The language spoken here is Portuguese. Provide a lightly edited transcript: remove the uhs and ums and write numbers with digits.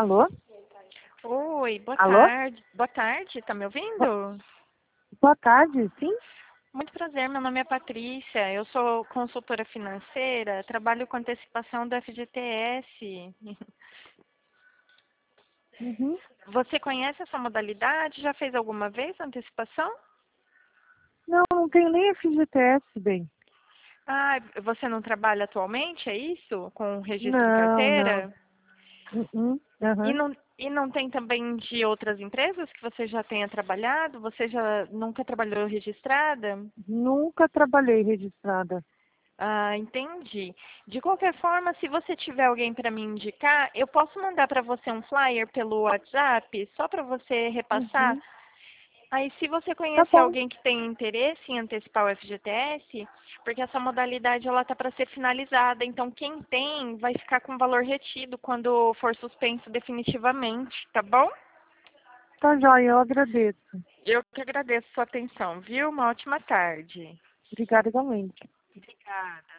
Alô? Oi, boa Alô? tarde. Boa tarde, tá me ouvindo? Boa tarde, sim? Muito prazer, meu nome é Patrícia, eu sou consultora financeira, trabalho com antecipação do FGTS. Uhum. Você conhece essa modalidade? Já fez alguma vez antecipação? Não, não tenho nem FGTS, bem. Ah, você não trabalha atualmente, é isso? Com registro em Não, não. carteira? E Aham. não tem também de outras empresas que você já tenha trabalhado? Você já nunca trabalhou registrada? Nunca trabalhei registrada. Ah, entendi. De qualquer forma, se você tiver alguém para me indicar, eu posso mandar para você um flyer pelo WhatsApp, só para você repassar. Uhum. Aí, se você Tá conhecer bom. alguém que tem interesse em antecipar o FGTS, porque essa modalidade ela tá para ser finalizada, então quem tem vai ficar com valor retido quando for suspenso definitivamente, tá bom? Tá joia, eu agradeço. Eu que agradeço a sua atenção, viu? Uma ótima tarde. Obrigada igualmente. Obrigada.